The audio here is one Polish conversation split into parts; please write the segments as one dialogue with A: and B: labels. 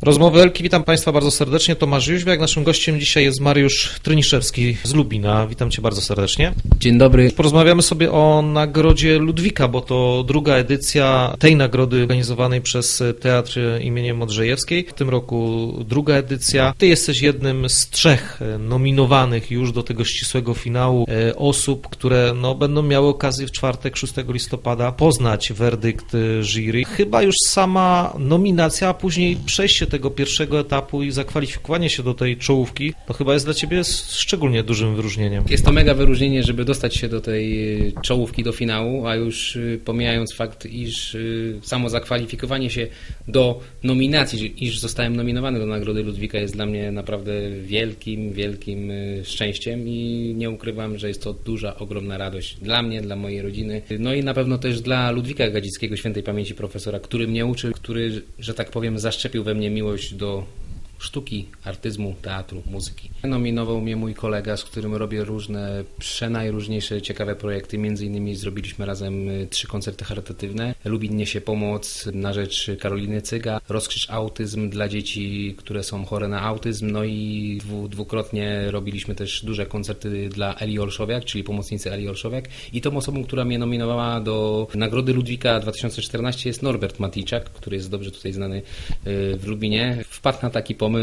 A: Rozmowy Elki, witam Państwa bardzo serdecznie, Tomasz Jóźwiak. Naszym gościem dzisiaj jest Mariusz Tryniszewski z Lubina. Witam Cię bardzo serdecznie.
B: Dzień dobry.
A: Porozmawiamy sobie o Nagrodzie Ludwika, bo to druga edycja tej nagrody organizowanej przez Teatr imienia Modrzejewskiej. W tym roku druga edycja. Ty jesteś jednym z 3 nominowanych już do tego ścisłego finału osób, które będą miały okazję w czwartek, 6 listopada poznać werdykt jury. Chyba już sama nominacja, a później przejście tego pierwszego etapu i zakwalifikowanie się do tej czołówki, to chyba jest dla Ciebie szczególnie dużym wyróżnieniem.
B: Jest to mega wyróżnienie, żeby dostać się do tej czołówki, do finału, a już pomijając fakt, iż samo zakwalifikowanie się do nominacji, iż zostałem nominowany do Nagrody Ludwika, jest dla mnie naprawdę wielkim szczęściem i nie ukrywam, że jest to duża, ogromna radość dla mnie, dla mojej rodziny, no i na pewno też dla Ludwika Gadzickiego, świętej pamięci profesora, który mnie uczył, który, że tak powiem, zaszczepił we mnie miłość do sztuki, artyzmu, teatru, muzyki. Nominował mnie mój kolega, z którym robię różne, przenajróżniejsze, ciekawe projekty. Między innymi zrobiliśmy razem 3 koncerty charytatywne. Lubin niesie pomoc na rzecz Karoliny Cyga, Rozkrzyż Autyzm dla dzieci, które są chore na autyzm, no i dwukrotnie robiliśmy też duże koncerty dla Eli Olszowiak, czyli pomocnicy Eli Olszowiak. I tą osobą, która mnie nominowała do Nagrody Ludwika 2014 jest Norbert Matijczak, który jest dobrze tutaj znany w Lubinie. Wpadł na taki pomysł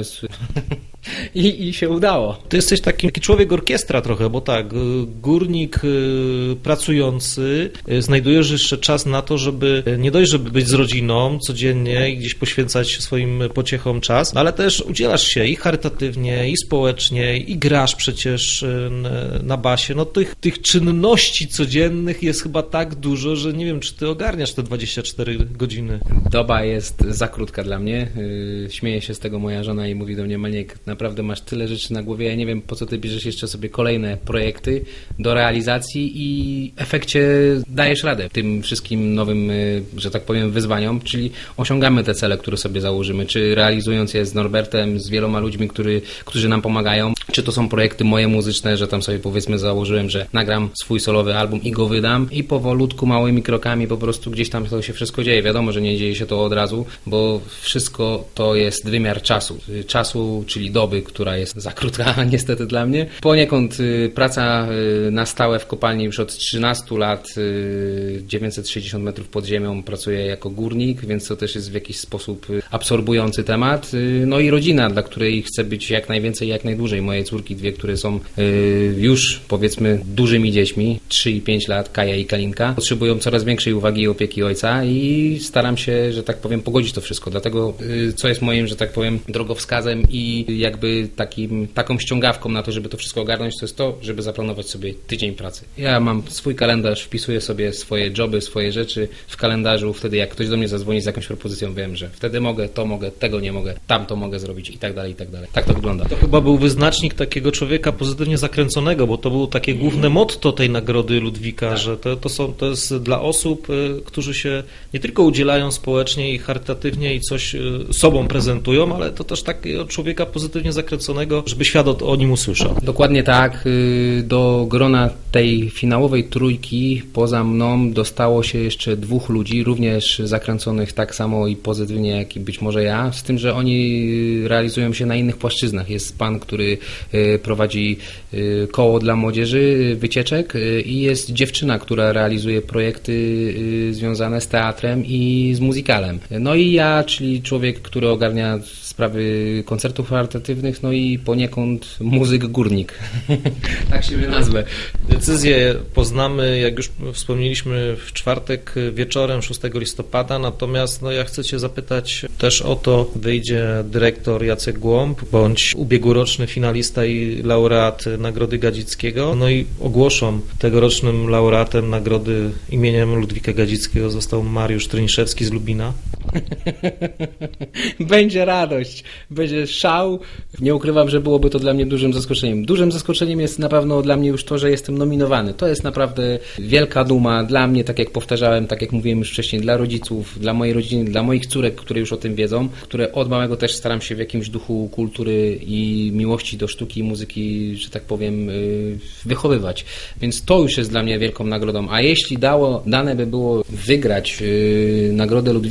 B: i się udało.
A: Ty jesteś taki człowiek orkiestra trochę, bo tak, górnik pracujący, znajdujesz jeszcze czas na to, żeby nie dość, żeby być z rodziną codziennie i gdzieś poświęcać swoim pociechom czas, ale też udzielasz się i charytatywnie, i społecznie, i grasz przecież na basie. No tych czynności codziennych jest chyba tak dużo, że nie wiem, czy ty ogarniasz te 24 godziny.
B: Doba jest za krótka dla mnie. Śmieje się z tego moja żona i mówi do mnie: Maniek, naprawdę masz tyle rzeczy na głowie, ja nie wiem, po co ty bierzesz jeszcze sobie kolejne projekty do realizacji i w efekcie dajesz radę tym wszystkim nowym, że tak powiem, wyzwaniom, czyli osiągamy te cele, które sobie założymy, czy realizując je z Norbertem, z wieloma ludźmi, którzy nam pomagają, czy to są projekty moje muzyczne, że tam sobie powiedzmy założyłem, że nagram swój solowy album i go wydam i powolutku, małymi krokami po prostu gdzieś tam to się wszystko dzieje. Wiadomo, że nie dzieje się to od razu, bo wszystko to jest wymiar czasu, czyli doby, która jest za krótka niestety dla mnie. Poniekąd praca na stałe w kopalni już od 13 lat, 960 metrów pod ziemią pracuję jako górnik, więc to też jest w jakiś sposób absorbujący temat. No i rodzina, dla której chcę być jak najwięcej, jak najdłużej. Moje córki 2, które są już powiedzmy dużymi dziećmi, 3 i 5 lat, Kaja i Kalinka, potrzebują coraz większej uwagi i opieki ojca i staram się, że tak powiem, pogodzić to wszystko. Dlatego, co jest moim, że tak powiem, drogowskazem i jakby taką ściągawką na to, żeby to wszystko ogarnąć, to jest to, żeby zaplanować sobie tydzień pracy. Ja mam swój kalendarz, wpisuję sobie swoje joby, swoje rzeczy w kalendarzu, wtedy jak ktoś do mnie zadzwoni z jakąś propozycją, wiem, że wtedy mogę, to mogę, tego nie mogę, tamto mogę zrobić i tak dalej, i tak dalej. Tak to wygląda.
A: To chyba był wyznacznik takiego człowieka pozytywnie zakręconego, bo to było takie główne motto tej Nagrody Ludwika, tak, że to jest dla osób, którzy się nie tylko udzielają społecznie i charytatywnie i coś sobą prezentują, ale to też takiego człowieka pozytywnie zakręconego, żeby świat o nim usłyszał.
B: Dokładnie tak. Do grona tej finałowej trójki poza mną dostało się jeszcze 2 ludzi, również zakręconych tak samo i pozytywnie jak i być może ja, z tym, że oni realizują się na innych płaszczyznach. Jest pan, który prowadzi koło dla młodzieży, wycieczek i jest dziewczyna, która realizuje projekty związane z teatrem i z musicalem. No i ja, czyli człowiek, który ogarnia sprawy koncertów charytatywnych, no i poniekąd muzyk górnik. Tak się nazwę.
A: Decyzję poznamy, jak już wspomnieliśmy, w czwartek wieczorem 6 listopada, natomiast ja chcę Cię zapytać też o to, wyjdzie dyrektor Jacek Głąb, bądź ubiegłoroczny finalista i laureat Nagrody Gadzickiego, no i ogłoszą tegorocznym laureatem Nagrody imieniem Ludwika Gadzickiego został Mariusz Tryniszewski z Lubina.
B: Będzie radość, będzie szał. Nie ukrywam, że byłoby to dla mnie dużym zaskoczeniem. Dużym zaskoczeniem jest na pewno dla mnie już to, że jestem nominowany. To jest naprawdę wielka duma dla mnie, tak jak powtarzałem, tak jak mówiłem już wcześniej, dla rodziców, dla mojej rodziny, dla moich córek, które już o tym wiedzą, które od małego też staram się w jakimś duchu kultury i miłości do sztuki i muzyki, że tak powiem, wychowywać. Więc to już jest dla mnie wielką nagrodą. A jeśli dane by było wygrać Nagrodę Ludwika, no to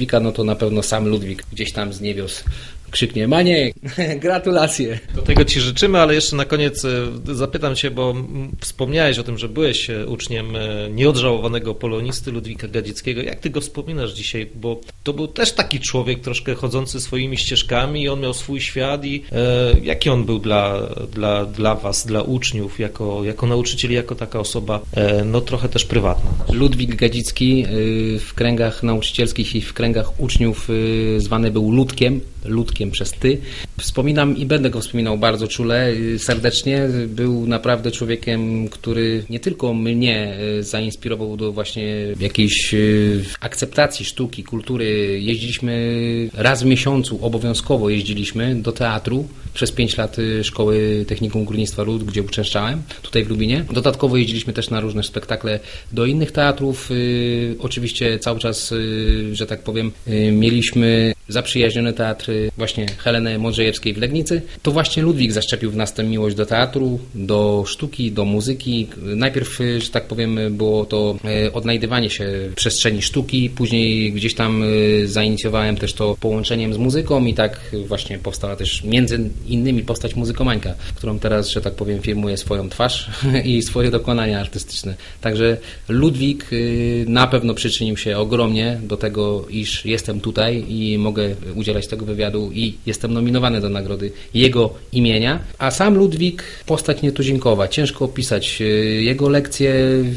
B: na pewno sam Ludwik gdzieś tam z niebios krzyknie: Maniek, gratulacje.
A: Do tego Ci życzymy, ale jeszcze na koniec zapytam Cię, bo wspomniałeś o tym, że byłeś uczniem nieodżałowanego polonisty Ludwika Gadzickiego. Jak Ty go wspominasz dzisiaj? Bo to był też taki człowiek troszkę chodzący swoimi ścieżkami i on miał swój świat i jaki on był dla Was, dla uczniów, jako nauczyciel, jako taka osoba, no trochę też prywatna.
B: Ludwik Gadzicki w kręgach nauczycielskich i w kręgach uczniów zwany był Ludkiem przez ty. Wspominam i będę go wspominał bardzo czule, serdecznie. Był naprawdę człowiekiem, który nie tylko mnie zainspirował do właśnie jakiejś akceptacji sztuki, kultury. Jeździliśmy raz w miesiącu, obowiązkowo jeździliśmy do teatru przez 5 lat Szkoły Technikum Górnictwa Rud, gdzie uczęszczałem, tutaj w Lubinie. Dodatkowo jeździliśmy też na różne spektakle do innych teatrów. Oczywiście cały czas, że tak powiem, mieliśmy zaprzyjaźniony teatr właśnie Heleny Modrzejewskiej w Legnicy. To właśnie Ludwik zaszczepił w nas tę miłość do teatru, do sztuki, do muzyki. Najpierw, że tak powiem, było to odnajdywanie się w przestrzeni sztuki, później gdzieś tam zainicjowałem też to połączeniem z muzyką i tak właśnie powstała też między innymi postać Muzykomańka, którą teraz, że tak powiem, firmuje swoją twarz i swoje dokonania artystyczne. Także Ludwik na pewno przyczynił się ogromnie do tego, iż jestem tutaj i mogę udzielać tego wywiadu i jestem nominowany do nagrody jego imienia. A sam Ludwik, postać nietuzinkowa, ciężko opisać. Jego lekcje,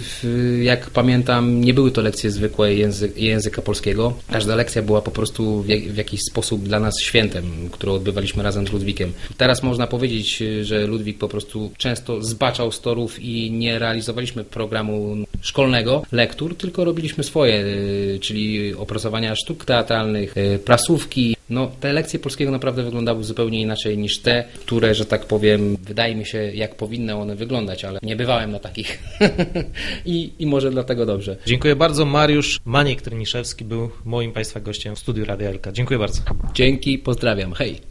B: jak pamiętam, nie były to lekcje zwykłe języka polskiego. Każda lekcja była po prostu w jakiś sposób dla nas świętem, które odbywaliśmy razem z Ludwikiem. Teraz można powiedzieć, że Ludwik po prostu często zbaczał z torów i nie realizowaliśmy programu szkolnego, lektur, tylko robiliśmy swoje, czyli opracowania sztuk teatralnych, prasówki. No, te lekcje polskiego naprawdę wyglądały zupełnie inaczej niż te, które, że tak powiem, wydaje mi się, jak powinny one wyglądać, ale nie bywałem na takich. I może dlatego dobrze.
A: Dziękuję bardzo. Mariusz Maniek Tryniszewski był moim Państwa gościem w studiu Radia Elka. Dziękuję bardzo.
B: Dzięki, pozdrawiam. Hej.